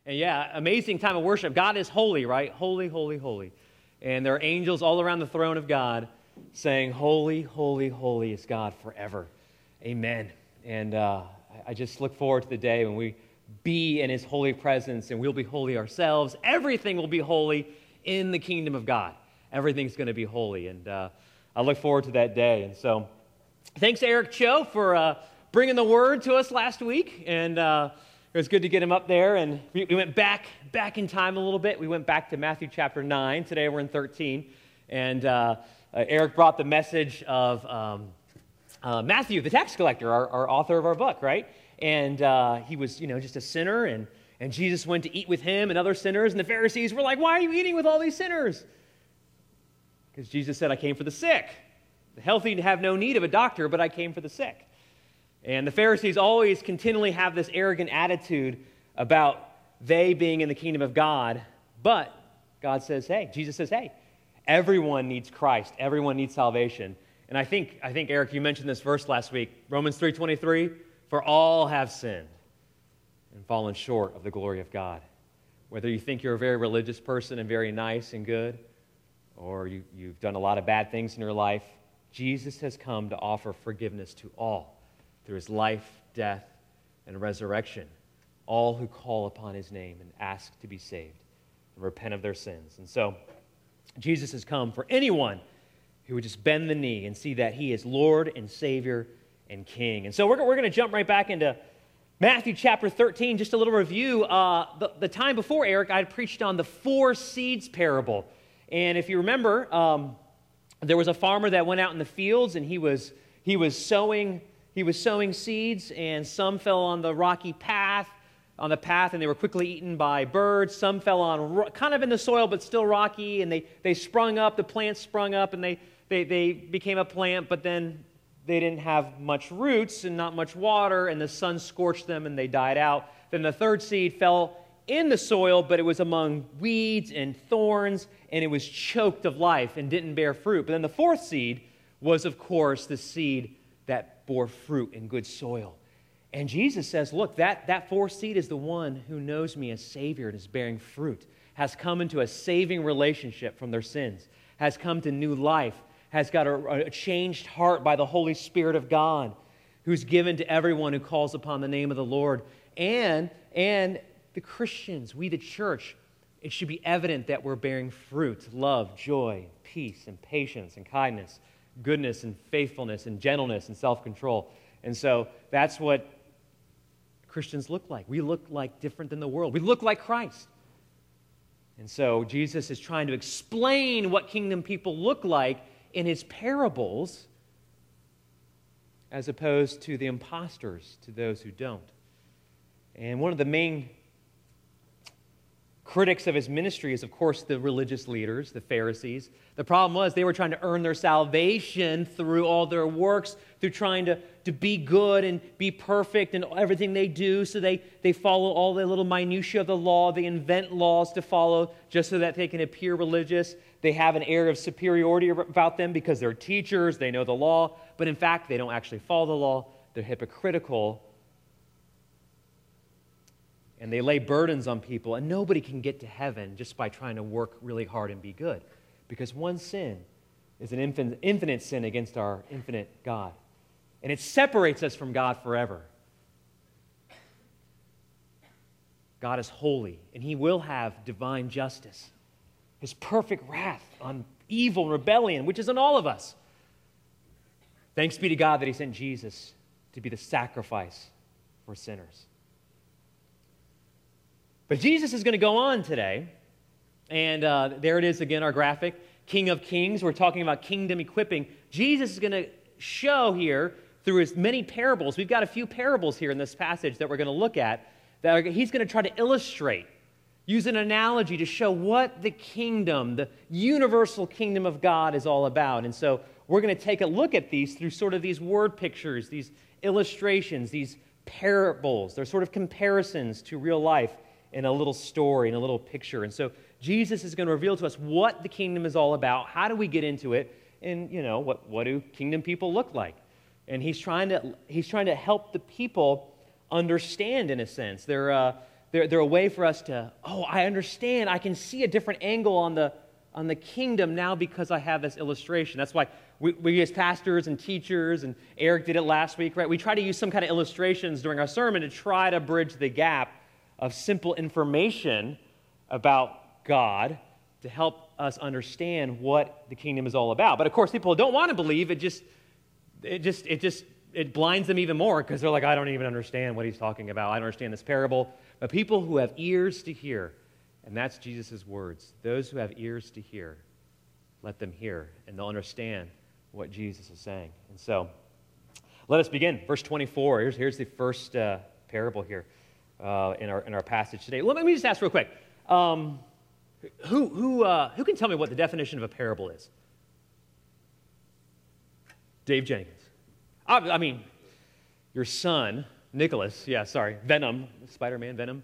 And yeah, amazing time of worship. God is holy, right? Holy, holy, holy. And there are angels all around the throne of God saying, holy, holy, holy is God forever. Amen. And I just look forward to the day when we be in his holy presence and we'll be holy ourselves. Everything will be holy in the kingdom of God. Everything's going to be holy. And I look forward to that day. And so thanks, Eric Cho, for bringing the word to us last week. And it was good to get him up there. And we went back in time a little bit. We went back to Matthew chapter 9. Today we're in 13. And Eric brought the message of Matthew, the tax collector, our author of our book, right? And he was, just a sinner. And Jesus went to eat with him and other sinners. And the Pharisees were like, why are you eating with all these sinners? Because Jesus said, I came for the sick. The healthy have no need of a doctor, but I came for the sick. And the Pharisees always continually have this arrogant attitude about they being in the kingdom of God. But God says, Jesus says, everyone needs Christ. Everyone needs salvation. And I think, Eric, you mentioned this verse last week, Romans 3:23, for all have sinned and fallen short of the glory of God. Whether you think you're a very religious person and very nice and good, or you've done a lot of bad things in your life, Jesus has come to offer forgiveness to all through his life, death, and resurrection, all who call upon his name and ask to be saved and repent of their sins. And so Jesus has come for anyone who would just bend the knee and see that he is Lord and Savior and King. And so we're going to jump right back into Matthew chapter 13, just a little review. The time before, Eric, I had preached on the 4 seeds parable. And if you remember, there was a farmer that went out in the fields and he was sowing seeds, and some fell on the rocky path, and they were quickly eaten by birds. Some fell on kind of in the soil, but still rocky, and they sprung up. The plants sprung up, and they became a plant, but then they didn't have much roots and not much water, and the sun scorched them, and they died out. Then the third seed fell in the soil, but it was among weeds and thorns, and it was choked of life and didn't bear fruit. But then the fourth seed was, of course, the seed that bore fruit in good soil. And Jesus says, look, that fourth seed is the one who knows me as Savior and is bearing fruit, has come into a saving relationship from their sins, has come to new life, has got a changed heart by the Holy Spirit of God, who's given to everyone who calls upon the name of the Lord. And the Christians, we the church, it should be evident that we're bearing fruit, love, joy, peace, and patience, and kindness, goodness and faithfulness and gentleness and self-control. And so that's what Christians look like. We look like different than the world. We look like Christ. And so Jesus is trying to explain what kingdom people look like in his parables as opposed to the imposters, to those who don't. And one of the main critics of his ministry is, of course, the religious leaders, the Pharisees. The problem was they were trying to earn their salvation through all their works, through trying to be good and be perfect in everything they do. So they follow all the little minutiae of the law. They invent laws to follow just so that they can appear religious. They have an air of superiority about them because they're teachers, they know the law. But in fact, they don't actually follow the law. They're hypocritical. And they lay burdens on people, and nobody can get to heaven just by trying to work really hard and be good. Because one sin is an infinite sin against our infinite God. And it separates us from God forever. God is holy, and he will have divine justice. His perfect wrath on evil and rebellion, which is in all of us. Thanks be to God that he sent Jesus to be the sacrifice for sinners. But Jesus is going to go on today, and there it is again, our graphic, King of Kings. We're talking about kingdom equipping. Jesus is going to show here through his many parables. We've got a few parables here in this passage that we're going to look at, that he's going to try to illustrate, use an analogy to show what the kingdom, the universal kingdom of God is all about. And so we're going to take a look at these through sort of these word pictures, these illustrations, these parables. They're sort of comparisons to real life in a little story, in a little picture. And so Jesus is going to reveal to us what the kingdom is all about, how do we get into it, and what do kingdom people look like? And he's trying to help the people understand, in a sense. They're they're a way for us to, I understand. I can see a different angle on the kingdom now because I have this illustration. That's why we as pastors and teachers, and Eric did it last week, right? We try to use some kind of illustrations during our sermon to try to bridge the gap of simple information about God to help us understand what the kingdom is all about. But of course, people who don't want to believe, it blinds them even more because they're like, I don't even understand what he's talking about. I don't understand this parable. But people who have ears to hear, and that's Jesus' words, those who have ears to hear, let them hear, and they'll understand what Jesus is saying. And so, let us begin. Verse 24, here's the first parable here in our passage today. Let me just ask real quick. Who can tell me what the definition of a parable is? Dave Jenkins. I mean, your son, Nicholas, Venom, Spider-Man, Venom.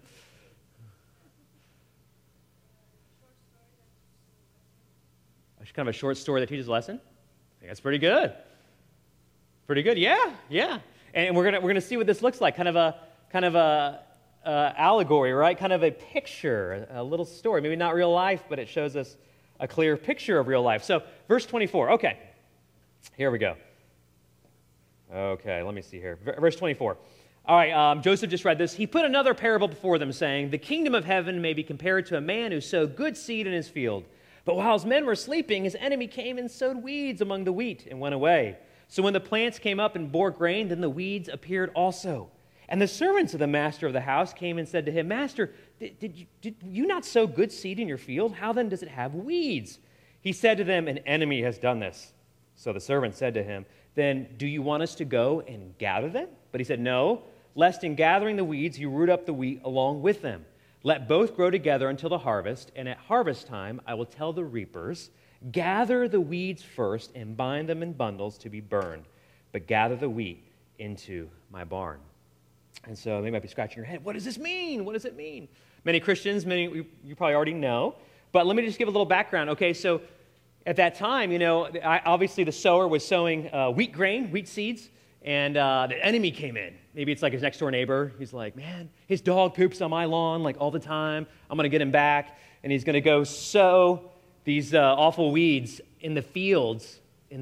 It's kind of a short story that teaches a lesson. I think that's pretty good. Pretty good, yeah. And we're gonna see what this looks like. Kind of a allegory, right? Kind of a picture, a little story. Maybe not real life, but it shows us a clear picture of real life. So, verse 24. Okay, here we go. Okay, let me see here. Verse 24. All right, Joseph just read this. He put another parable before them, saying, "The kingdom of heaven may be compared to a man who sowed good seed in his field. But while his men were sleeping, his enemy came and sowed weeds among the wheat and went away. So when the plants came up and bore grain, then the weeds appeared also. And the servants of the master of the house came and said to him, 'Master, did you not sow good seed in your field? How then does it have weeds?' He said to them, 'An enemy has done this.' So the servant said to him, 'Then do you want us to go and gather them?' But he said, 'No, lest in gathering the weeds you root up the wheat along with them. Let both grow together until the harvest, and at harvest time I will tell the reapers, gather the weeds first and bind them in bundles to be burned, but gather the wheat into my barn.'" And so they might be scratching your head. What does this mean? What does it mean? Many Christians, you probably already know, but let me just give a little background. Okay, so at that time, obviously the sower was sowing wheat grain, wheat seeds, and the enemy came in. Maybe it's like his next door neighbor. He's like, "Man, his dog poops on my lawn like all the time. I'm going to get him back." And he's going to go sow these awful weeds in the fields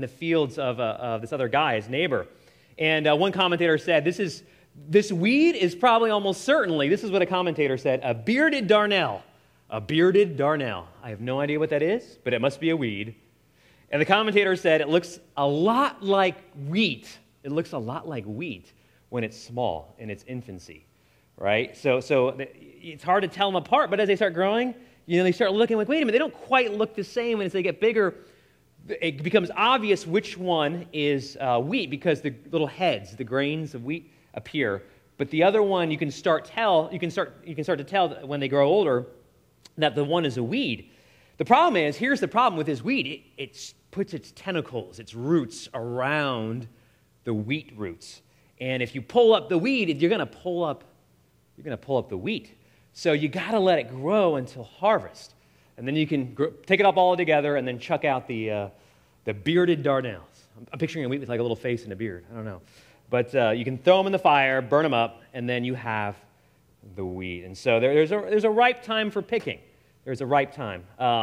of this other guy, his neighbor. And one commentator said, this weed is probably almost certainly, this is what a commentator said, a bearded darnel. A bearded darnel. I have no idea what that is, but it must be a weed. And the commentator said it looks a lot like wheat. It looks a lot like wheat when it's small, in its infancy, right? So it's hard to tell them apart, but as they start growing, they start looking like, wait a minute, they don't quite look the same. And as they get bigger, it becomes obvious which one is wheat because the little heads, the grains of wheat appear. But the other one, you can start to tell when they grow older that the one is a weed. The problem is, here's the problem with this weed. It puts its tentacles, its roots around the wheat roots. And if you pull up the weed, you're going to pull up the wheat. So you got to let it grow until harvest. And then you can take it up all together and then chuck out the bearded darnels. I'm picturing a wheat with like a little face and a beard. I don't know. But you can throw them in the fire, burn them up, and then you have the wheat. And so there's a ripe time for picking. There's a ripe time.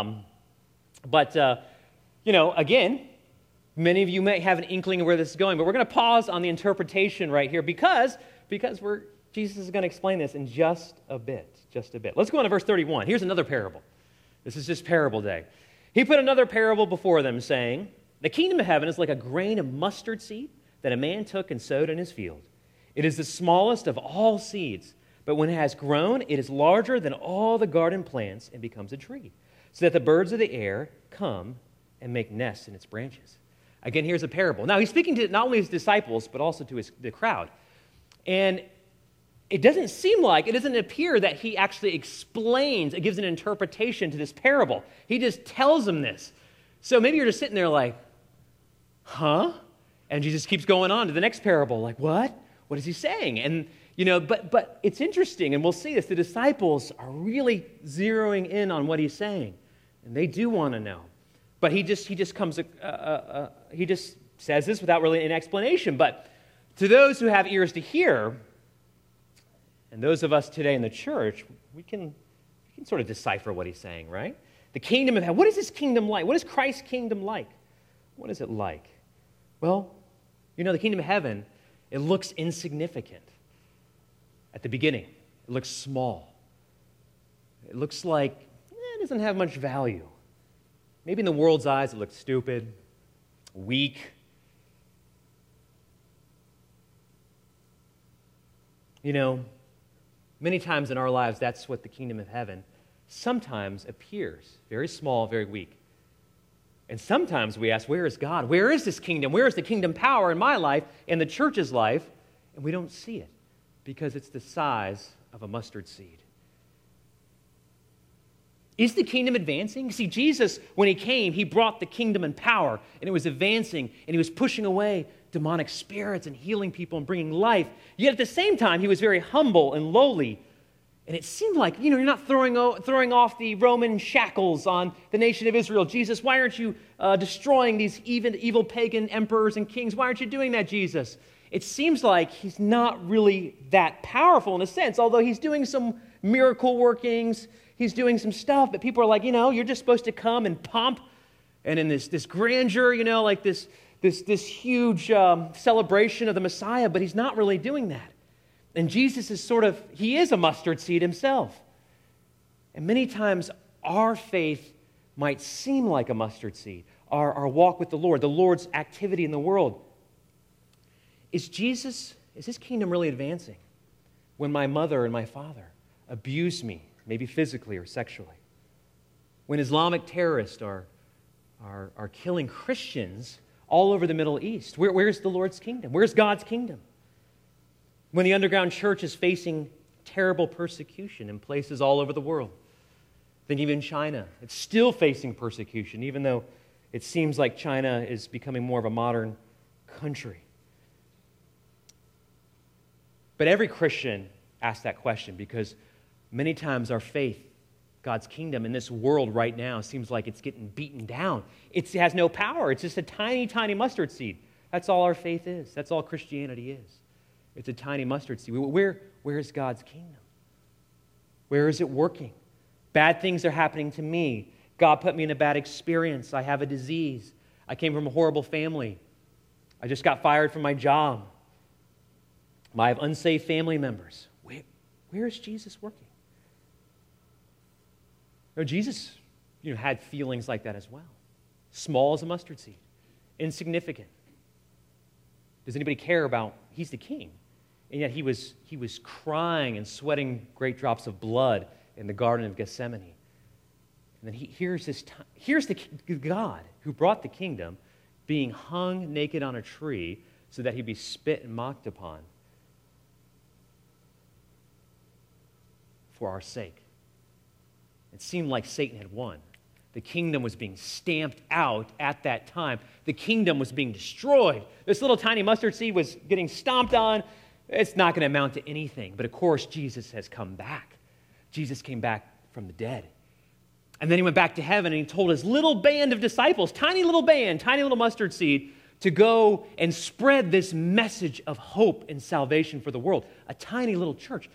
Again, many of you may have an inkling of where this is going, but we're going to pause on the interpretation right here because Jesus is going to explain this in just a bit. Let's go on to verse 31. Here's another parable. This is just parable day. He put another parable before them, saying, "The kingdom of heaven is like a grain of mustard seed that a man took and sowed in his field. It is the smallest of all seeds, but when it has grown, it is larger than all the garden plants and becomes a tree, so that the birds of the air come and make nests in its branches." Again, here's a parable. Now, he's speaking to not only his disciples, but also to the crowd. And it doesn't appear that he actually explains, it gives an interpretation to this parable. He just tells them this. So maybe you're just sitting there like, huh? And Jesus keeps going on to the next parable, like, what? What is he saying? And, but it's interesting, and we'll see this. The disciples are really zeroing in on what he's saying, and they do want to know. But he just says this without really an explanation. But to those who have ears to hear, And those of us today in the church, we can sort of decipher what he's saying, right? The kingdom of heaven. What is this kingdom like? What is Christ's kingdom like? What is it like? Well, the kingdom of heaven, it looks insignificant at the beginning. It looks small. It looks like it doesn't have much value. Maybe in the world's eyes, it looks stupid, weak. Many times in our lives, that's what the kingdom of heaven sometimes appears. Very small, very weak. And sometimes we ask, where is God? Where is this kingdom? Where is the kingdom power in my life and the church's life? And we don't see it because it's the size of a mustard seed. Is the kingdom advancing? See, Jesus, when he came, he brought the kingdom and power, and it was advancing, and he was pushing away demonic spirits and healing people and bringing life. Yet at the same time, he was very humble and lowly. And it seemed like, you're not throwing off the Roman shackles on the nation of Israel. Jesus, why aren't you destroying these evil pagan emperors and kings? Why aren't you doing that, Jesus? It seems like he's not really that powerful in a sense, although he's doing some miracle workings. He's doing some stuff, but people are like, you're just supposed to come and pomp and in this grandeur, like this huge celebration of the Messiah, but he's not really doing that. And Jesus is he is a mustard seed himself. And many times our faith might seem like a mustard seed, our walk with the Lord's activity in the world. Is his kingdom really advancing when my mother and my father abuse me, maybe physically or sexually? When Islamic terrorists are killing Christians all over the Middle East, where's the Lord's kingdom? Where's God's kingdom? When the underground church is facing terrible persecution in places all over the world. Think even China. It's still facing persecution, even though it seems like China is becoming more of a modern country. But every Christian asks that question because many times our faith, God's kingdom in this world right now seems like it's getting beaten down. It has no power. It's just a tiny, tiny mustard seed. That's all our faith is. That's all Christianity is. It's a tiny mustard seed. Where is God's kingdom? Where is it working? Bad things are happening to me. God put me in a bad experience. I have a disease. I came from a horrible family. I just got fired from my job. I have unsafe family members. Where is Jesus working? Jesus had feelings like that as well. Small as a mustard seed. Insignificant. Does anybody care about, he's the king. And yet he was crying and sweating great drops of blood in the Garden of Gethsemane. And then here's the God who brought the kingdom being hung naked on a tree so that he'd be spit and mocked upon for our sake. It seemed like Satan had won. The kingdom was being stamped out at that time. The kingdom was being destroyed. This little tiny mustard seed was getting stomped on. It's not going to amount to anything. But of course, Jesus has come back. Jesus came back from the dead. And then he went back to heaven and he told his little band of disciples, tiny little band, tiny little mustard seed, to go and spread this message of hope and salvation for the world. A tiny little church.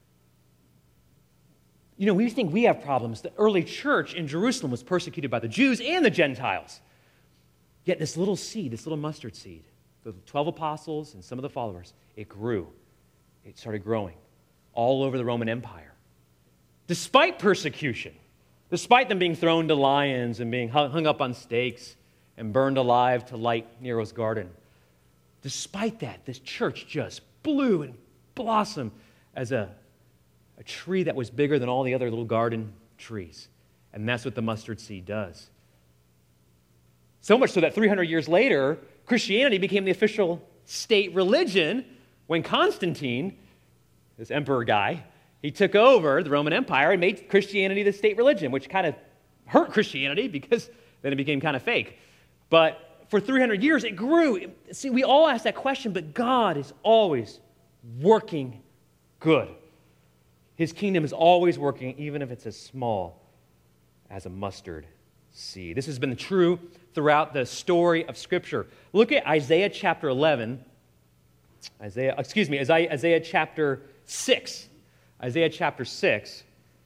We think we have problems. The early church in Jerusalem was persecuted by the Jews and the Gentiles. Yet this little seed, this little mustard seed, the 12 apostles and some of the followers, it grew. It started growing all over the Roman Empire. Despite persecution, despite them being thrown to lions and being hung up on stakes and burned alive to light Nero's garden, despite that, this church just blew and blossomed as a tree that was bigger than all the other little garden trees. And that's what the mustard seed does. So much so that 300 years later, Christianity became the official state religion when Constantine, this emperor guy, he took over the Roman Empire and made Christianity the state religion, which kind of hurt Christianity because then it became kind of fake. But for 300 years, it grew. See, we all ask that question, but God is always working good. His kingdom is always working, even if it's as small as a mustard seed. This has been true throughout the story of Scripture. Look at Isaiah chapter 11. Isaiah chapter 6. Isaiah chapter 6.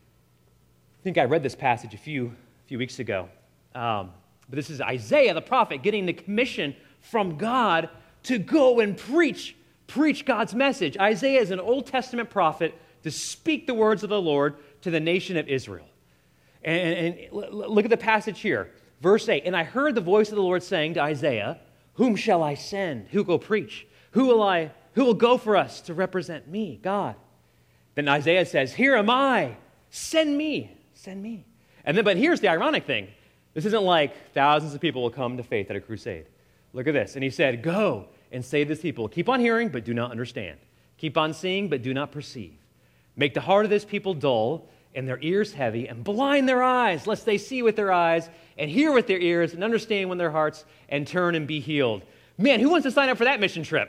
I think I read this passage a few weeks ago. But this is Isaiah the prophet getting the commission from God to go and preach God's message. Isaiah is an Old Testament prophet to speak the words of the Lord to the nation of Israel. And look at the passage here. Verse 8, and I heard the voice of the Lord saying to Isaiah, whom shall I send? Who will preach? Who will go for us to represent me, God? Then Isaiah says, here am I. Send me. Send me. But here's the ironic thing. This isn't like thousands of people will come to faith at a crusade. Look at this. And he said, go and say to this people, keep on hearing, but do not understand. Keep on seeing, but do not perceive. Make the heart of this people dull and their ears heavy, and blind their eyes, lest they see with their eyes and hear with their ears and understand with their hearts and turn and be healed. Man, who wants to sign up for that mission trip?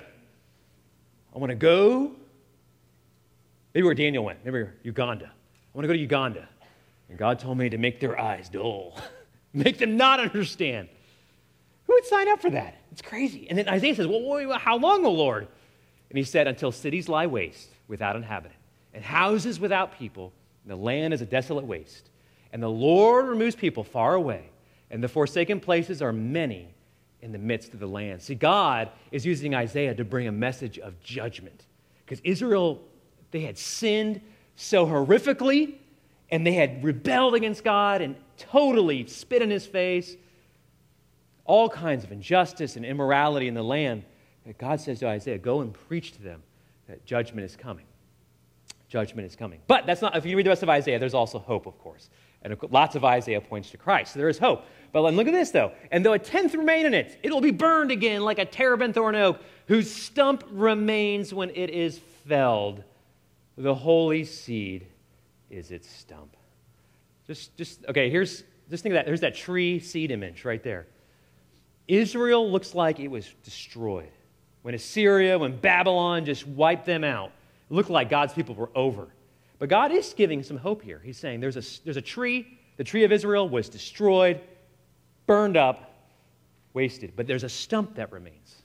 I want to go. Maybe where Daniel went. Maybe Uganda. I want to go to Uganda. And God told me to make their eyes dull. Make them not understand. Who would sign up for that? It's crazy. And then Isaiah says, well, how long, O Lord? And he said, until cities lie waste without inhabitant, and houses without people, and the land is a desolate waste. And the Lord removes people far away, and the forsaken places are many in the midst of the land. See, God is using Isaiah to bring a message of judgment. Because Israel, they had sinned so horrifically, and they had rebelled against God and totally spit in his face. All kinds of injustice and immorality in the land. And God says to Isaiah, go and preach to them that judgment is coming. Judgment is coming. But that's not, if you read the rest of Isaiah, there's also hope, of course. And lots of Isaiah points to Christ. So there is hope. But look at this, though. And though a tenth remain in it, it will be burned again like a terebinth or an oak, whose stump remains when it is felled. The holy seed is its stump. Just think of that. There's that tree seed image right there. Israel looks like it was destroyed. When Assyria, when Babylon just wiped them out, it looked like God's people were over. But God is giving some hope here. He's saying there's a tree. The tree of Israel was destroyed, burned up, wasted. But there's a stump that remains.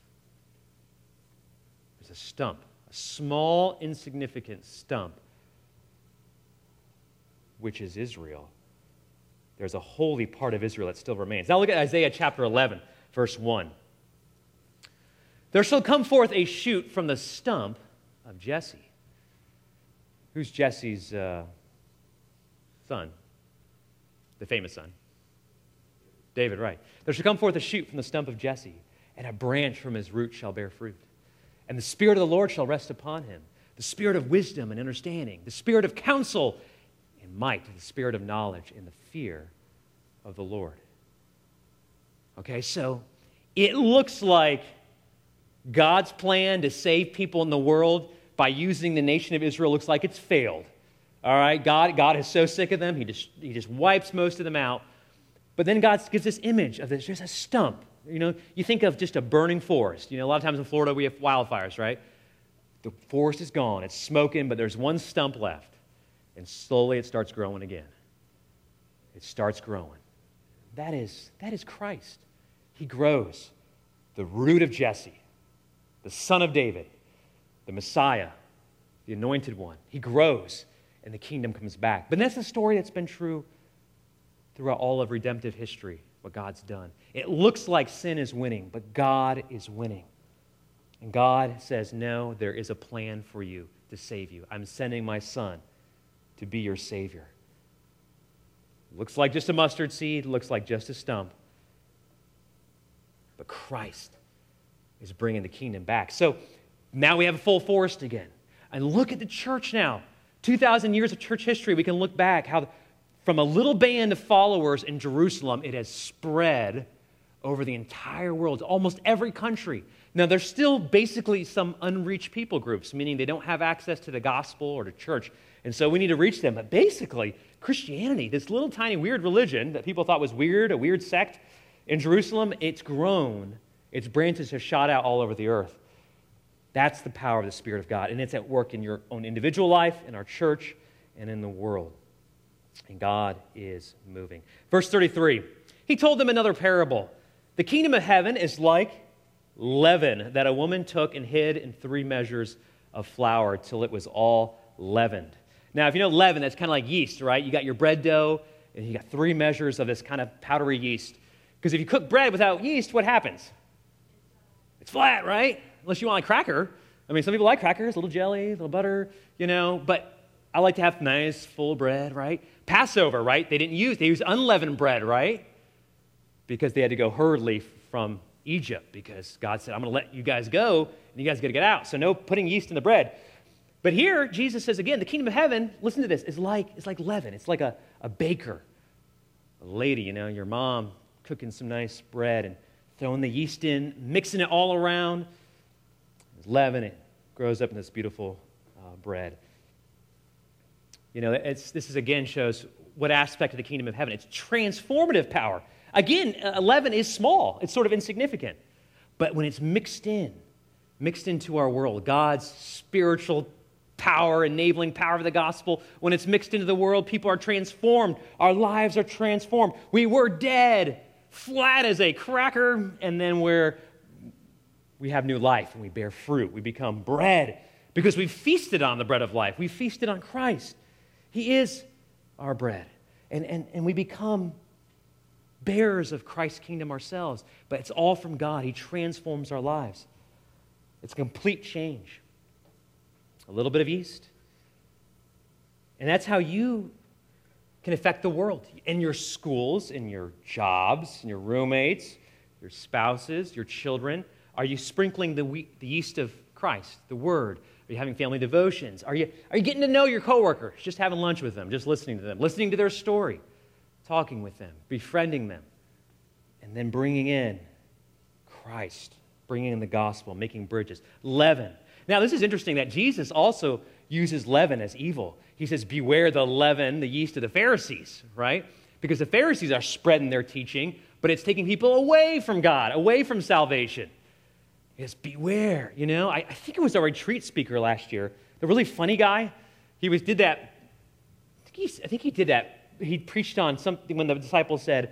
There's a stump, a small, insignificant stump, which is Israel. There's a holy part of Israel that still remains. Now look at Isaiah chapter 11, verse 1. There shall come forth a shoot from the stump of Jesse. Who's Jesse's son? The famous son. David, right. There shall come forth a shoot from the stump of Jesse, and a branch from his root shall bear fruit. And the Spirit of the Lord shall rest upon him, the Spirit of wisdom and understanding, the Spirit of counsel and might, the Spirit of knowledge and the fear of the Lord. Okay, so it looks like God's plan to save people in the world by using the nation of Israel looks like it's failed. All right, God is so sick of them, he just wipes most of them out. But then God gives this image of this, just a stump. You think of just a burning forest. A lot of times in Florida we have wildfires, right? The forest is gone, it's smoking, but there's one stump left. And slowly it starts growing again. It starts growing. That is Christ. He grows. The root of Jesse, the son of David, the Messiah, the anointed one. He grows, and the kingdom comes back. But that's a story that's been true throughout all of redemptive history, what God's done. It looks like sin is winning, but God is winning. And God says, no, there is a plan for you to save you. I'm sending my son to be your Savior. Looks like just a mustard seed, looks like just a stump. But Christ is bringing the kingdom back. So now we have a full forest again. And look at the church now. 2,000 years of church history, we can look back how from a little band of followers in Jerusalem, it has spread over the entire world, almost every country. Now, there's still basically some unreached people groups, meaning they don't have access to the gospel or to church, and so we need to reach them. But basically, Christianity, this little tiny weird religion that people thought was weird, a weird sect in Jerusalem, it's grown. Its branches have shot out all over the earth. That's the power of the Spirit of God, and it's at work in your own individual life, in our church, and in the world. And God is moving. Verse 33, he told them another parable. The kingdom of heaven is like leaven that a woman took and hid in 3 measures of flour till it was all leavened. Now, if you know leaven, that's kind of like yeast, right? You got your bread dough, and you got 3 measures of this kind of powdery yeast. Because if you cook bread without yeast, what happens? It's flat, right? Unless you want a cracker. I mean, some people like crackers, a little jelly, a little butter, but I like to have nice, full bread, right? Passover, right? They used unleavened bread, right? Because they had to go hurriedly from Egypt because God said, I'm going to let you guys go, and you guys got to get out. So no putting yeast in the bread. But here, Jesus says again, the kingdom of heaven, listen to this, it's like leaven. It's like a baker, a lady, your mom cooking some nice bread and throwing the yeast in, mixing it all around. It's leaven, it grows up in this beautiful bread. This is again shows what aspect of the kingdom of heaven. It's transformative power. Again, leaven is small. It's sort of insignificant. But when it's mixed into our world, God's spiritual power, enabling power of the gospel, when it's mixed into the world, people are transformed. Our lives are transformed. We were dead, flat as a cracker, and then we have new life and we bear fruit. We become bread because we've feasted on the bread of life. We feasted on Christ. He is our bread. And we become bearers of Christ's kingdom ourselves. But it's all from God. He transforms our lives. It's a complete change. A little bit of yeast. And that's how you can affect the world. In your schools, in your jobs, in your roommates, your spouses, your children. Are you sprinkling the yeast of Christ, the Word? Are you having family devotions? Are you getting to know your coworkers, just having lunch with them, just listening to them, listening to their story, talking with them, befriending them, and then bringing in Christ, bringing in the gospel, making bridges? Leaven. Now, this is interesting that Jesus also uses leaven as evil. He says, beware the leaven, the yeast of the Pharisees, right? Because the Pharisees are spreading their teaching, but it's taking people away from God, away from salvation. Yes, beware, I think it was our retreat speaker last year, the really funny guy. He did that. I think he did that. He preached on something when the disciples said,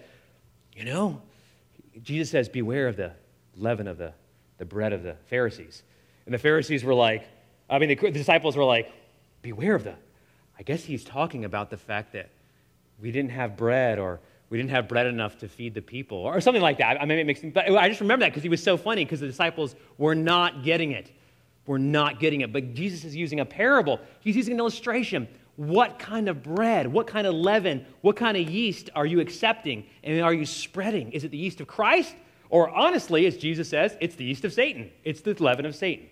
Jesus says, beware of the leaven of the bread of the Pharisees. And the Pharisees were like, the disciples were like, beware of I guess he's talking about the fact that we didn't have bread, or we didn't have bread enough to feed the people, or something like that. But I just remember that because he was so funny, because the disciples were not getting it. But Jesus is using a parable. He's using an illustration. What kind of bread, what kind of leaven, what kind of yeast are you accepting, and are you spreading? Is it the yeast of Christ? Or honestly, as Jesus says, it's the yeast of Satan. It's the leaven of Satan.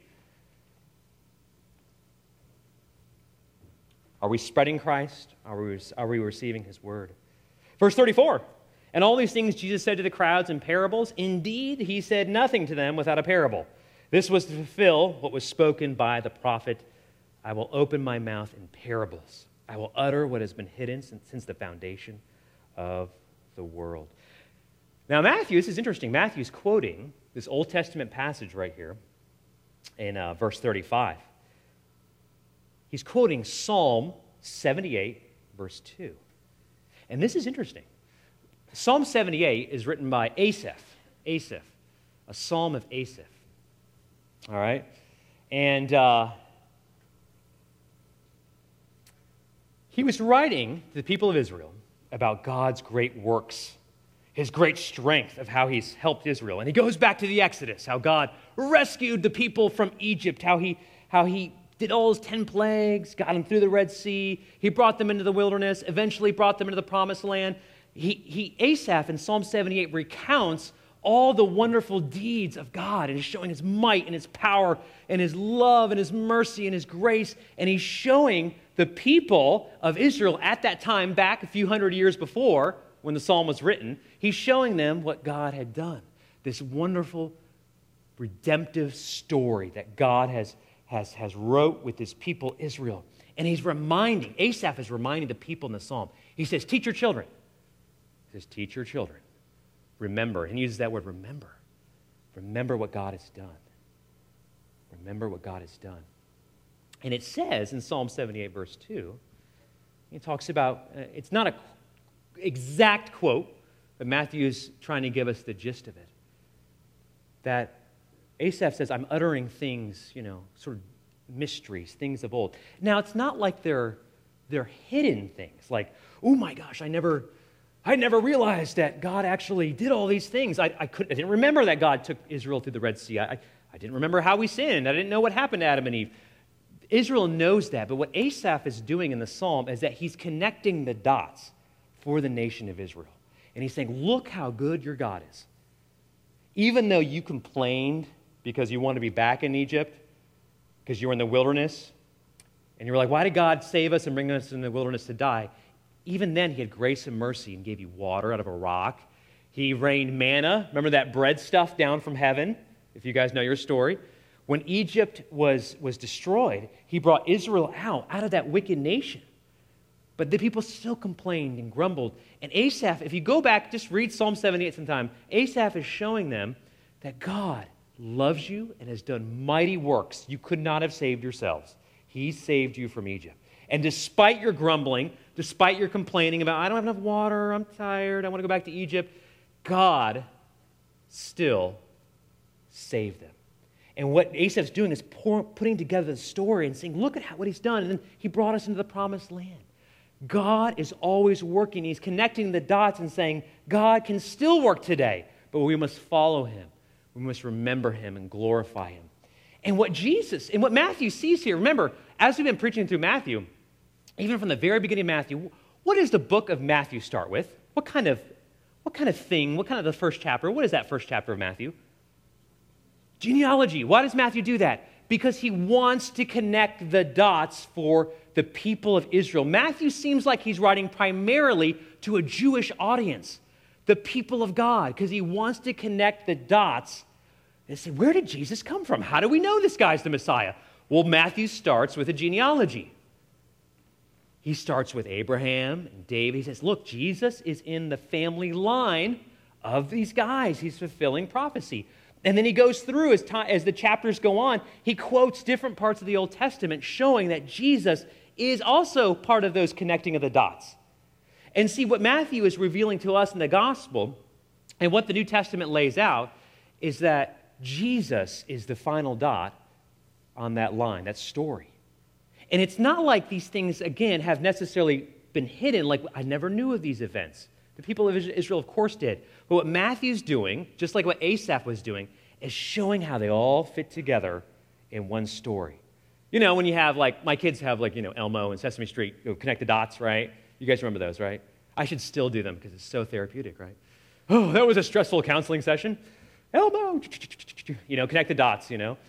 Are we spreading Christ? Are we receiving his word? Verse 34, and all these things Jesus said to the crowds in parables. Indeed, he said nothing to them without a parable. This was to fulfill what was spoken by the prophet. I will open my mouth in parables. I will utter what has been hidden since the foundation of the world. Now, Matthew, this is interesting. Matthew's quoting this Old Testament passage right here in verse 35. He's quoting Psalm 78, verse 2. And this is interesting. Psalm 78 is written by Asaph, a psalm of Asaph. All right? And he was writing to the people of Israel about God's great works, his great strength of how he's helped Israel. And he goes back to the Exodus, how God rescued the people from Egypt, how he did all his 10 plagues, got them through the Red Sea. He brought them into the wilderness, eventually brought them into the promised land. Asaph in Psalm 78 recounts all the wonderful deeds of God, and is showing his might and his power and his love and his mercy and his grace. And he's showing the people of Israel at that time, back a few hundred years before when the psalm was written, he's showing them what God had done. This wonderful redemptive story that God has wrote with his people Israel. And Asaph is reminding the people in the psalm. He says, teach your children. He says, teach your children. Remember. And he uses that word, remember. Remember what God has done. Remember what God has done. And it says in Psalm 78, verse 2, he talks about, it's not an exact quote, but Matthew is trying to give us the gist of it. That Asaph says, I'm uttering things, sort of mysteries, things of old. Now, it's not like they're they're hidden things. Like, oh my gosh, I never realized that God actually did all these things. I didn't remember that God took Israel through the Red Sea. I didn't remember how we sinned. I didn't know what happened to Adam and Eve. Israel knows that, but what Asaph is doing in the psalm is that he's connecting the dots for the nation of Israel. And he's saying, look how good your God is. Even though you complained because you wanted to be back in Egypt, because you were in the wilderness, and you were like, why did God save us and bring us in the wilderness to die? Even then, he had grace and mercy and gave you water out of a rock. He rained manna. Remember that bread stuff down from heaven, if you guys know your story. When Egypt was destroyed, he brought Israel out of that wicked nation. But the people still complained and grumbled. And Asaph, if you go back, just read Psalm 78 sometime, Asaph is showing them that God loves you and has done mighty works you could not have saved yourselves. He saved you from Egypt. And despite your grumbling, despite your complaining about, I don't have enough water, I'm tired, I want to go back to Egypt, God still saved them. And what Asaph's doing is putting together the story and saying, look at what he's done. And then he brought us into the promised land. God is always working. He's connecting the dots and saying, God can still work today, but we must follow him. We must remember him and glorify him. And what Matthew sees here, remember, as we've been preaching through Matthew, even from the very beginning of Matthew, what does the book of Matthew start with? What kind of the first chapter? What is that first chapter of Matthew? Genealogy. Why does Matthew do that? Because he wants to connect the dots for the people of Israel. Matthew seems like he's writing primarily to a Jewish audience, the people of God, because he wants to connect the dots and say, where did Jesus come from? How do we know this guy's the Messiah? Well, Matthew starts with a genealogy. He starts with Abraham and David. He says, look, Jesus is in the family line of these guys. He's fulfilling prophecy. And then he goes through, as the chapters go on, he quotes different parts of the Old Testament showing that Jesus is also part of those connecting of the dots. And see, what Matthew is revealing to us in the gospel and what the New Testament lays out is that Jesus is the final dot on that line, that story. And it's not like these things, again, have necessarily been hidden, like I never knew of these events. The people of Israel, of course, did. But what Matthew's doing, just like what Asaph was doing, is showing how they all fit together in one story. You know, when you have, like, my kids have, like, you know, Elmo and Sesame Street, connect the dots, right? You guys remember those, right? I should still do them because it's so therapeutic, right? Oh, that was a stressful counseling session. Elmo, you know, connect the dots, you know.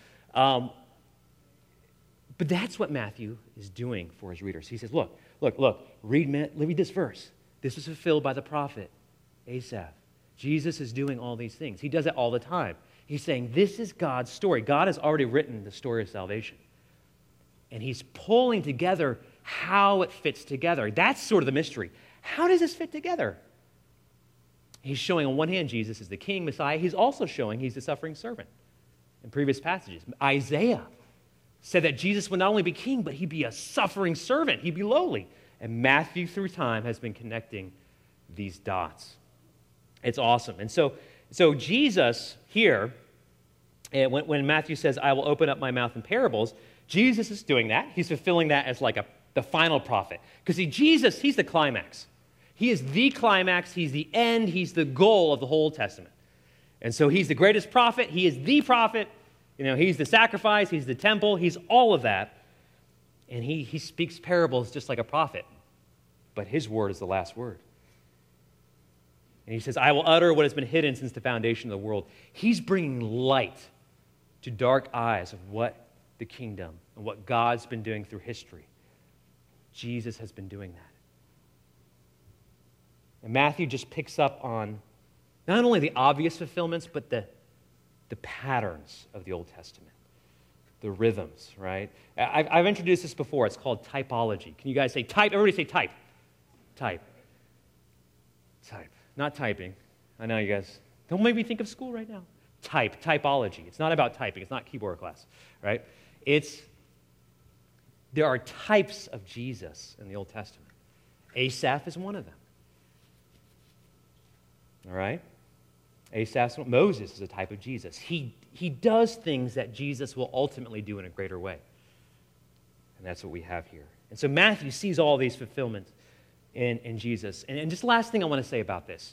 But that's what Matthew is doing for his readers. He says, look, read this verse. This is fulfilled by the prophet Asaph. Jesus is doing all these things. He does it all the time. He's saying, this is God's story. God has already written the story of salvation. And he's pulling together how it fits together. That's sort of the mystery. How does this fit together? He's showing on one hand Jesus is the king, Messiah. He's also showing he's the suffering servant in previous passages. Isaiah said that Jesus would not only be king, but he'd be a suffering servant. He'd be lowly. And Matthew, through time, has been connecting these dots. It's awesome. And so Jesus here, when Matthew says, I will open up my mouth in parables, Jesus is doing that. He's fulfilling that as like the final prophet. Because Jesus, he's the climax. He is the climax. He's the end. He's the goal of the whole Testament. And so he's the greatest prophet. He is the prophet. You know, he's the sacrifice. He's the temple. He's all of that. And he speaks parables just like a prophet. But his word is the last word. And he says, I will utter what has been hidden since the foundation of the world. He's bringing light to dark eyes of what the kingdom and what God's been doing through history. Jesus has been doing that. And Matthew just picks up on not only the obvious fulfillments, but the patterns of the Old Testament, the rhythms, right? I've introduced this before. It's called typology. Can you guys say type? Everybody say type. Type. Type. Not typing. I know you guys. Don't make me think of school right now. Typology. It's not about typing. It's not keyboard class, right? There are types of Jesus in the Old Testament. Asaph is one of them. All right? Moses is a type of Jesus. He does things that Jesus will ultimately do in a greater way. And that's what we have here. And so Matthew sees all these fulfillments in Jesus. And just last thing I want to say about this.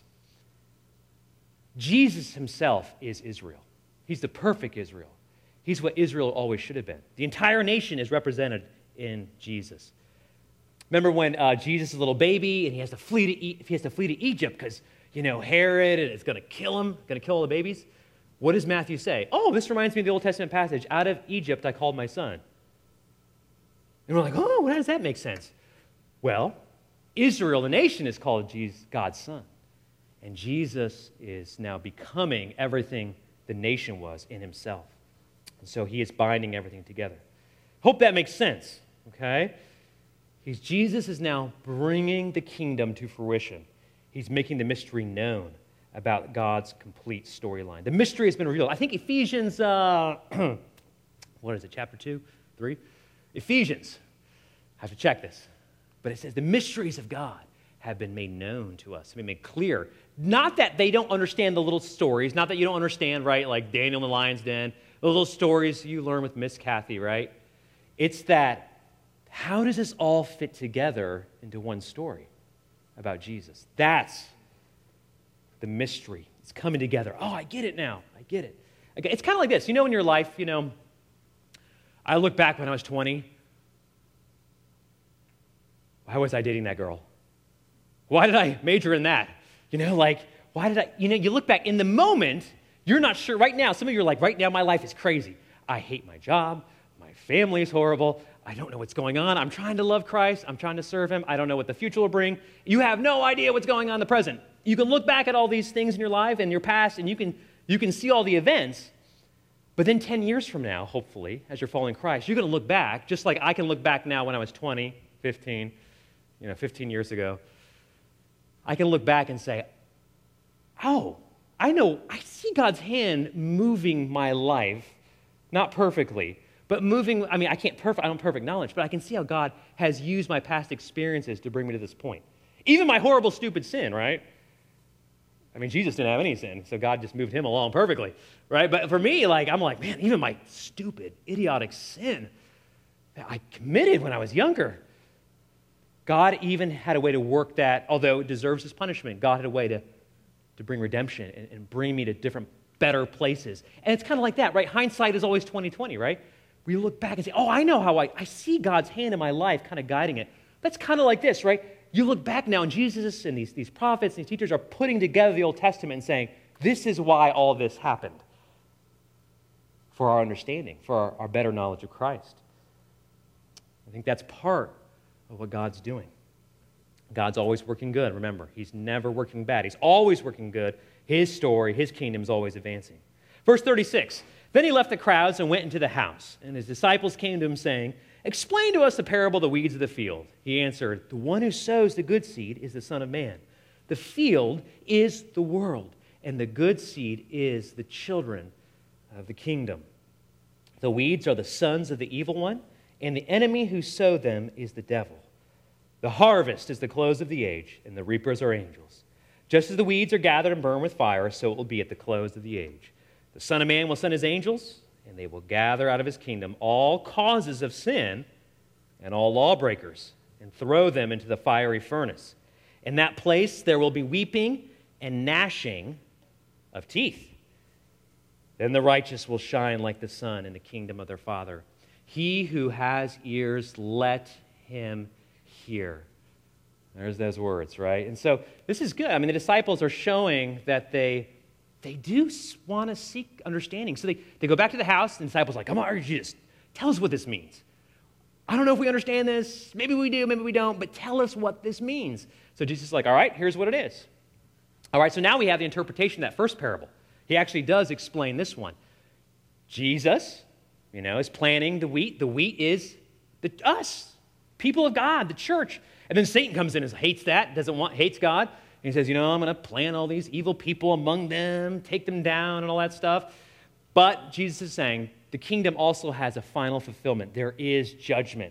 Jesus himself is Israel. He's the perfect Israel. He's what Israel always should have been. The entire nation is represented in Jesus. Remember when Jesus is a little baby and he has to flee to Egypt because, Herod is going to kill him, going to kill all the babies? What does Matthew say? Oh, this reminds me of the Old Testament passage, out of Egypt I called my son. And we're like, oh, how does that make sense? Well, Israel, the nation, is called God's son. And Jesus is now becoming everything the nation was in himself. And so he is binding everything together. Hope that makes sense, okay? Jesus is now bringing the kingdom to fruition. He's making the mystery known about God's complete storyline. The mystery has been revealed. I think Ephesians, what is it, chapter 2, 3? Ephesians, I have to check this, but it says the mysteries of God have been made known to us, have been made clear. Not that they don't understand the little stories, not that you don't understand, right, like Daniel in the lion's den, the little stories you learn with Miss Kathy, right? It's that, how does this all fit together into one story about Jesus? That's the mystery. It's coming together. Oh, I get it now. I get it. It's kind of like this. In your life, I look back when I was 20. Why was I dating that girl? Why did I major in that? Why did I, you look back in the moment, you're not sure. Right now, some of you are like, right now my life is crazy. I hate my job. My family is horrible. I don't know what's going on. I'm trying to love Christ. I'm trying to serve him. I don't know what the future will bring. You have no idea what's going on in the present. You can look back at all these things in your life and your past, and you can see all the events. But then 10 years from now, hopefully, as you're following Christ, you're going to look back, just like I can look back now when I was 20, 15, 15 years ago. I can look back and say, oh, I see God's hand moving my life, not perfectly, but moving. I don't have perfect knowledge, but I can see how God has used my past experiences to bring me to this point. Even my horrible, stupid sin, right? Jesus didn't have any sin, so God just moved him along perfectly, right? But for me, I'm like, man, even my stupid, idiotic sin that I committed when I was younger, God even had a way to work that, although it deserves his punishment, God had a way to bring redemption and bring me to different, better places. And it's kind of like that, right? Hindsight is always 20/20, right? We look back and say, oh, I know how I see God's hand in my life kind of guiding it. That's kind of like this, right? You look back now, and Jesus and these prophets and these teachers are putting together the Old Testament and saying, this is why all this happened, for our understanding, for our better knowledge of Christ. I think that's part of what God's doing. God's always working good, remember. He's never working bad. He's always working good. His story, his kingdom is always advancing. Verse 36, then he left the crowds and went into the house, and his disciples came to him saying, explain to us the parable of the weeds of the field. He answered, the one who sows the good seed is the Son of Man. The field is the world, and the good seed is the children of the kingdom. The weeds are the sons of the evil one, and the enemy who sowed them is the devil. The harvest is the close of the age, and the reapers are angels. Just as the weeds are gathered and burned with fire, so it will be at the close of the age. The Son of Man will send his angels, and they will gather out of his kingdom all causes of sin and all lawbreakers, and throw them into the fiery furnace. In that place there will be weeping and gnashing of teeth. Then the righteous will shine like the sun in the kingdom of their Father. He who has ears, let him hear. There's those words, right? And so this is good. The disciples are showing that they do want to seek understanding. So they go back to the house, and the disciples are like, come on, Jesus, tell us what this means. I don't know if we understand this. Maybe we do, maybe we don't, but tell us what this means. So Jesus is like, all right, here's what it is. All right, so now we have the interpretation of that first parable. He actually does explain this one. Jesus, is planting the wheat. The wheat is us, people of God, the church. And then Satan comes in and hates that, hates God. And he says, I'm going to plant all these evil people among them, take them down and all that stuff. But Jesus is saying the kingdom also has a final fulfillment. There is judgment.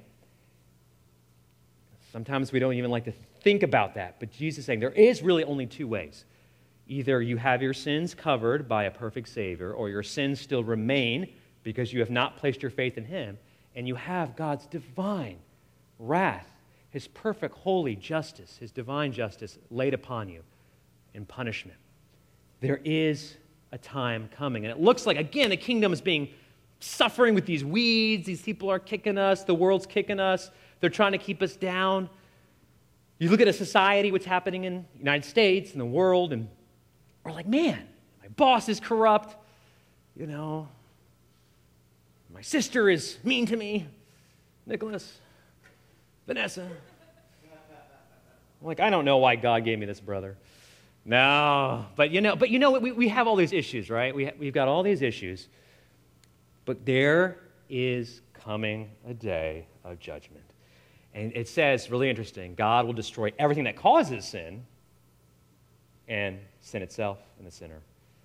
Sometimes we don't even like to think about that. But Jesus is saying there is really only two ways. Either you have your sins covered by a perfect Savior, or your sins still remain because you have not placed your faith in him, and you have God's divine wrath, his perfect, holy justice, his divine justice laid upon you in punishment. There is a time coming. And it looks like, again, the kingdom is being suffering with these weeds. These people are kicking us. The world's kicking us. They're trying to keep us down. You look at a society, what's happening in the United States and the world, and we're like, man, my boss is corrupt. You know, my sister is mean to me. Nicholas, Vanessa. I'm like, I don't know why God gave me this brother. No, but you know, we have all these issues, right? We've got all these issues. But there is coming a day of judgment. And it says, really interesting, God will destroy everything that causes sin and sin itself and the sinner.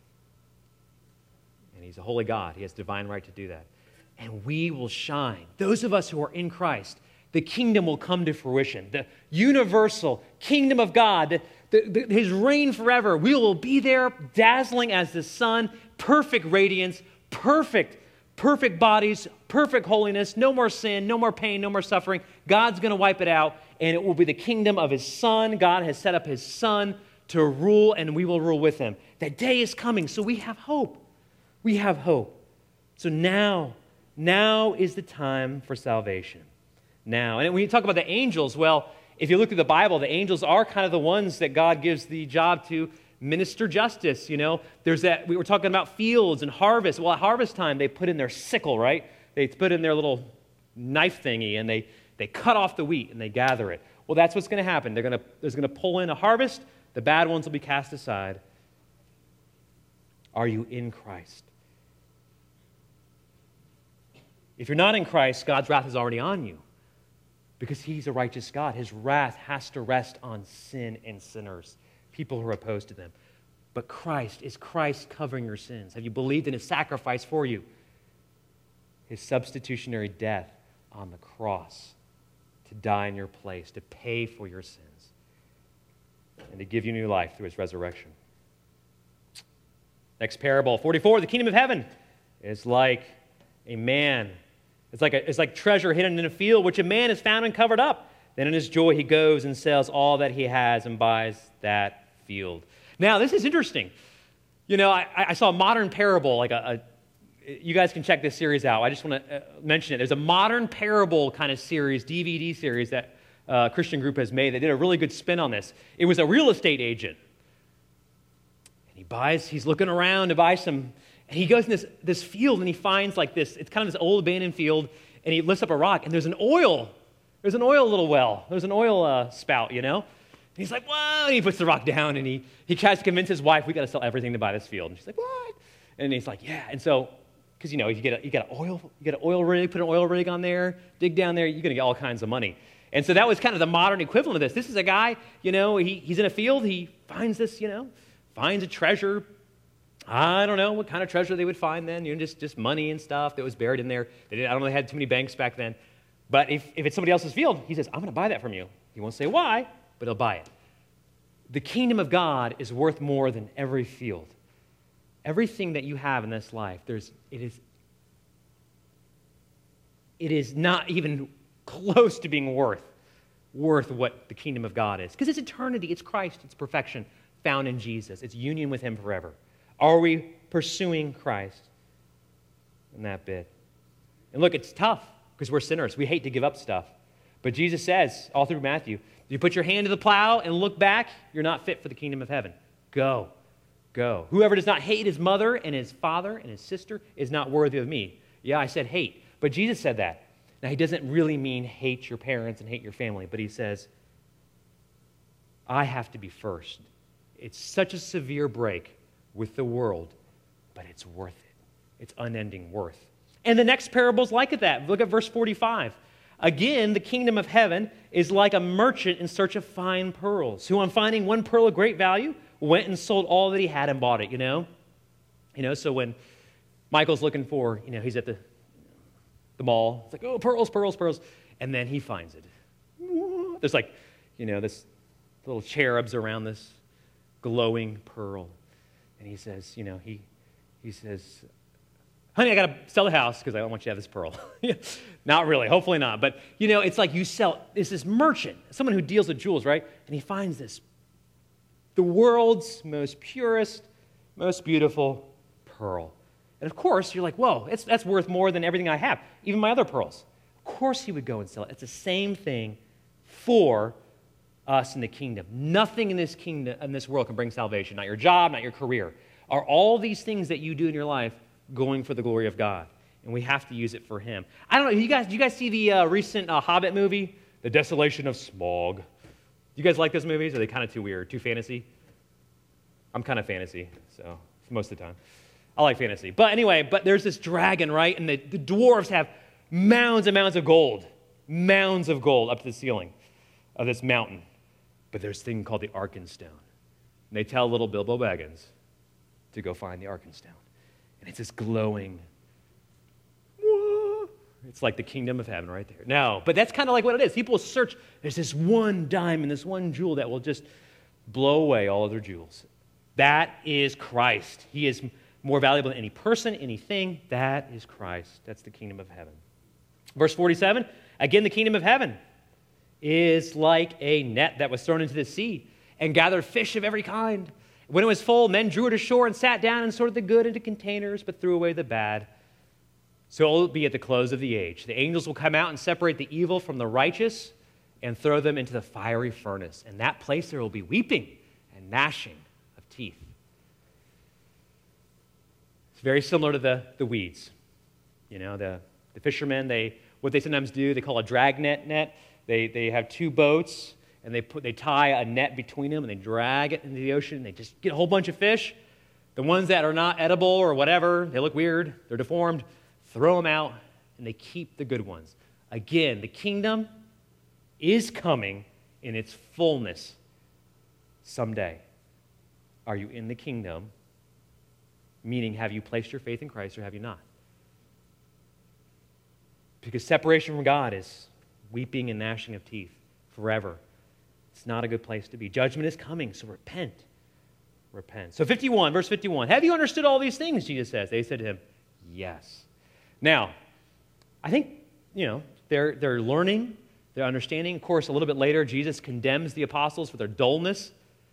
And he's a holy God. He has divine right to do that. And we will shine. Those of us who are in Christ, the kingdom will come to fruition. The universal kingdom of God, his reign forever. We will be there dazzling as the sun, perfect radiance, perfect bodies, perfect holiness, no more sin, no more pain, no more suffering. God's going to wipe it out, and it will be the kingdom of his Son. God has set up his Son to rule, and we will rule with him. That day is coming, so we have hope. We have hope. So now is the time for salvation. Now, and when you talk about the angels, well, if you look at the Bible, the angels are kind of the ones that God gives the job to minister justice, you know. There's that, we were talking about fields and harvest. Well, at harvest time, they put in their sickle, right? They put in their little knife thingy, and they cut off the wheat, and they gather it. Well, that's what's going to happen. There's going to pull in a harvest. The bad ones will be cast aside. Are you in Christ? If you're not in Christ, God's wrath is already on you because he's a righteous God. His wrath has to rest on sin and sinners, people who are opposed to them. But is Christ covering your sins? Have you believed in his sacrifice for you? His substitutionary death on the cross to die in your place, to pay for your sins, and to give you new life through his resurrection. Next parable, 44, the kingdom of heaven is like a man. It's like treasure hidden in a field, which a man has found and covered up. Then in his joy he goes and sells all that he has and buys that field. Now, this is interesting. You know, I saw a modern parable, you guys can check this series out. I just want to mention it. There's a modern parable kind of series, DVD series that a Christian group has made. They did a really good spin on this. It was a real estate agent. And he's looking around to buy some, and he goes in this field and he finds like this, it's kind of this old abandoned field, and he lifts up a rock, and there's an oil little well. There's an oil spout, you know? And he's like, whoa, and he puts the rock down, and he tries to convince his wife, we got to sell everything to buy this field. And she's like, what? And he's like, yeah. And so, because, you know, you get an oil rig, put an oil rig on there, dig down there, you're going to get all kinds of money. And so that was kind of the modern equivalent of this. This is a guy, you know, he's in a field, he finds this, you know, finds a treasure. I don't know what kind of treasure they would find then, you know, just money and stuff that was buried in there. I don't know, they had too many banks back then. But if it's somebody else's field, he says, I'm going to buy that from you. He won't say why, but he'll buy it. The kingdom of God is worth more than every field. Everything that you have in this life, it is not even close to being worth what the kingdom of God is. Because it's eternity, it's Christ, it's perfection found in Jesus. It's union with him forever. Are we pursuing Christ in that bit? And look, it's tough because we're sinners. We hate to give up stuff. But Jesus says, all through Matthew, if you put your hand to the plow and look back, you're not fit for the kingdom of heaven. Go. Whoever does not hate his mother and his father and his sister is not worthy of me. Yeah, I said hate, but Jesus said that. Now, he doesn't really mean hate your parents and hate your family, but he says, I have to be first. It's such a severe break with the world, but it's worth it. It's unending worth. And the next parable's like that. Look at verse 45. Again, the kingdom of heaven is like a merchant in search of fine pearls, who on finding one pearl of great value, went and sold all that he had and bought it, you know? So when Michael's looking for, he's at the mall, it's like, oh, pearls. And then he finds it. There's like, this little cherubs around this glowing pearl. And he says, he says, honey, I got to sell the house because I don't want you to have this pearl. Not really, hopefully not. But, it's like you sell, it's this merchant, someone who deals with jewels, right? And he finds the world's most purest, most beautiful pearl. And of course, you're like, whoa, that's worth more than everything I have, even my other pearls. Of course he would go and sell it. It's the same thing for us in the kingdom. Nothing in this kingdom, in this world, can bring salvation. Not your job, not your career. Are all these things that you do in your life going for the glory of God? And we have to use it for him. I don't know, do you guys see the recent Hobbit movie, The Desolation of Smaug? Do you guys like those movies? Are they kind of too weird, too fantasy? I'm kind of fantasy, so most of the time. I like fantasy. But anyway, there's this dragon, right? And the dwarves have mounds and mounds of gold up to the ceiling of this mountain. But there's a thing called the Arkenstone. And they tell little Bilbo Baggins to go find the Arkenstone. And it's this glowing, it's like the kingdom of heaven right there. No, but that's kind of like what it is. People search, there's this one diamond, this one jewel that will just blow away all other jewels. That is Christ. He is more valuable than any person, anything. That is Christ. That's the kingdom of heaven. Verse 47, again, the kingdom of heaven is like a net that was thrown into the sea and gathered fish of every kind. When it was full, men drew it ashore and sat down and sorted the good into containers, but threw away the bad. So it will be at the close of the age. The angels will come out and separate the evil from the righteous and throw them into the fiery furnace. In that place there will be weeping and gnashing of teeth. It's very similar to the weeds. The fishermen, what they sometimes do, they call a dragnet net. They have two boats, and they tie a net between them, and they drag it into the ocean, and they just get a whole bunch of fish. The ones that are not edible or whatever, they look weird, they're deformed, throw them out, and they keep the good ones. Again, the kingdom is coming in its fullness someday. Are you in the kingdom? Meaning, have you placed your faith in Christ or have you not? Because separation from God is weeping and gnashing of teeth forever. It's not a good place to be. Judgment is coming, so repent. Repent. So verse 51, have you understood all these things, Jesus says. They said to him, yes. Now, I think, they're learning, they're understanding. Of course, a little bit later, Jesus condemns the apostles for their dullness.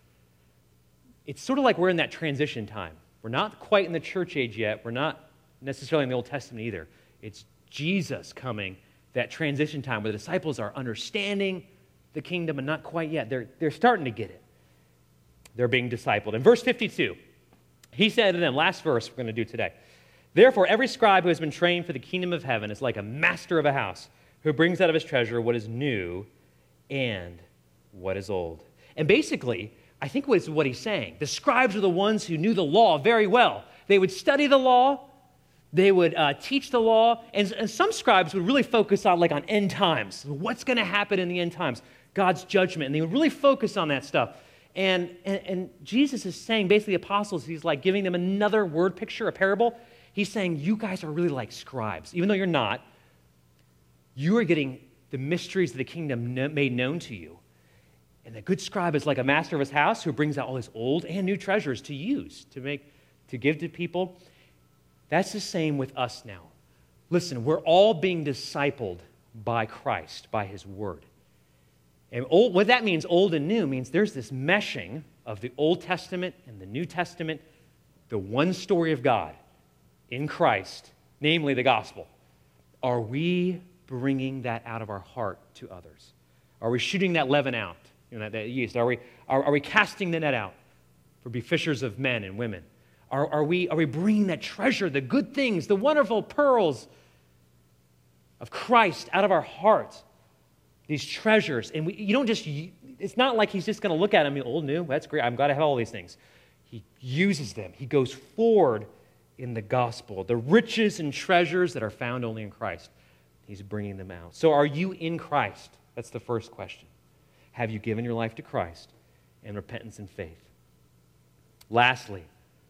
It's sort of like we're in that transition time. We're not quite in the church age yet. We're not necessarily in the Old Testament either. It's Jesus coming, that transition time where the disciples are understanding the kingdom and not quite yet. They're starting to get it. They're being discipled. In verse 52, he said to them, last verse we're going to do today, therefore every scribe who has been trained for the kingdom of heaven is like a master of a house who brings out of his treasure what is new and what is old. And basically, I think what he's saying, the scribes are the ones who knew the law very well. They would study the law, they would teach the law, and some scribes would really focus on end times. What's going to happen in the end times? God's judgment. And they would really focus on that stuff. And Jesus is saying, basically, the apostles, he's like giving them another word picture, a parable. He's saying, you guys are really like scribes. Even though you're not, you are getting the mysteries of the kingdom made known to you. And the good scribe is like a master of his house who brings out all his old and new treasures to use, to give to people. That's the same with us now. Listen, we're all being discipled by Christ, by his word. And what that means, old and new, means there's this meshing of the Old Testament and the New Testament, the one story of God in Christ, namely the gospel. Are we bringing that out of our heart to others? Are we shooting that leaven out, that yeast? Are we casting the net out for be fishers of men and women? Are we bringing that treasure, the good things, the wonderful pearls of Christ out of our hearts? These treasures, and it's not like he's just going to look at them, old, new, that's great, I'm glad I have all these things. He uses them. He goes forward in the gospel. The riches and treasures that are found only in Christ, he's bringing them out. So are you in Christ? That's the first question. Have you given your life to Christ in repentance and faith? Lastly,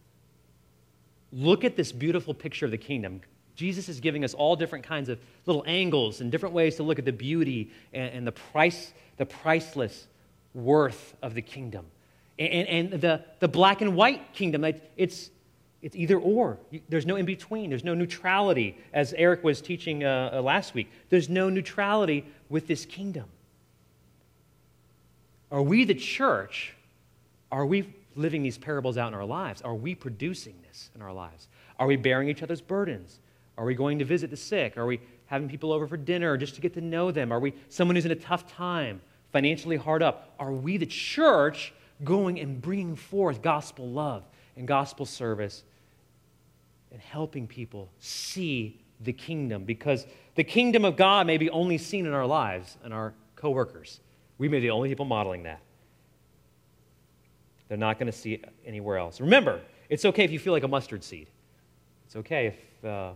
look at this beautiful picture of the kingdom. Jesus is giving us all different kinds of little angles and different ways to look at the beauty and the priceless worth of the kingdom. And the black and white kingdom, it's It's either or. There's no in between. There's no neutrality, as Eric was teaching last week. There's no neutrality with this kingdom. Are we the church? Are we living these parables out in our lives? Are we producing this in our lives? Are we bearing each other's burdens? Are we going to visit the sick? Are we having people over for dinner just to get to know them? Are we someone who's in a tough time, financially hard up? Are we the church going and bringing forth gospel love and gospel service and helping people see the kingdom? Because the kingdom of God may be only seen in our lives and our coworkers. We may be the only people modeling that. They're not going to see it anywhere else. Remember, it's okay if you feel like a mustard seed. It's okay if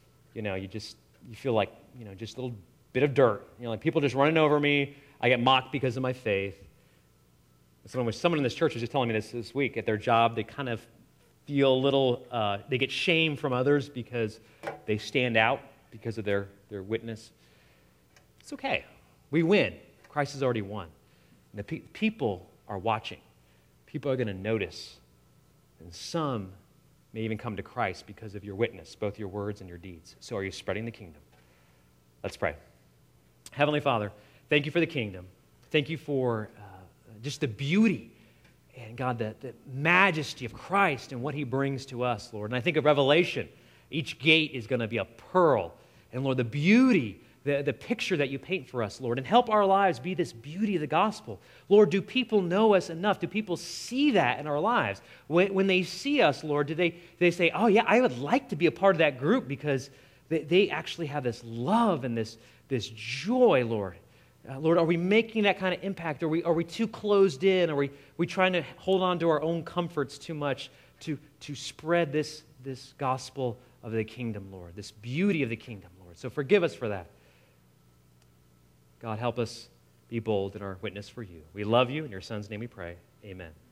you feel like just a little bit of dirt. Like people just running over me. I get mocked because of my faith. Someone in this church was just telling me this week. At their job, they kind of feel a little. They get shame from others because they stand out because of their witness. It's okay. We win. Christ has already won. And the people are watching. People are going to notice. And some may even come to Christ because of your witness, both your words and your deeds. So are you spreading the kingdom? Let's pray. Heavenly Father, thank you for the kingdom. Thank you for just the beauty and, God, the majesty of Christ and what he brings to us, Lord. And I think of Revelation. Each gate is going to be a pearl. And, Lord, the beauty, the picture that you paint for us, Lord, and help our lives be this beauty of the gospel. Lord, do people know us enough? Do people see that in our lives? When they see us, Lord, do they say, oh, yeah, I would like to be a part of that group because they actually have this love and this joy, Lord. Lord, are we making that kind of impact? Are we too closed in? Are we trying to hold on to our own comforts too much to spread this gospel of the kingdom, Lord, this beauty of the kingdom, Lord? So forgive us for that. God, help us be bold in our witness for you. We love you. In your Son's name we pray. Amen.